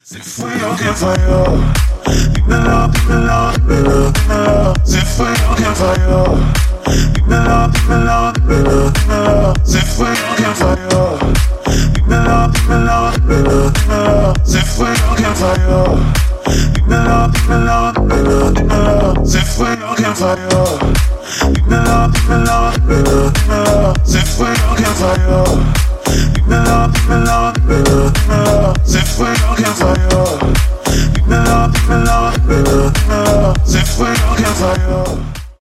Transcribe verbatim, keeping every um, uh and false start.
Se fuego quien falló. Dímelo, dímelo, dímelo, dímelo. Se fuego quien falló. Dímelo, dímelo, dímelo, dímelo. Se fuego quien falló. Dímelo, dímelo, dímelo, dímelo. Se fuego quien falló. Dímelo, dímelo, dímelo, dímelo. Se fuego quien falló. Dímelo, dímelo, dímelo, dímelo. Se fuego quien falló. Dímelo, dímelo, dímelo, dímelo.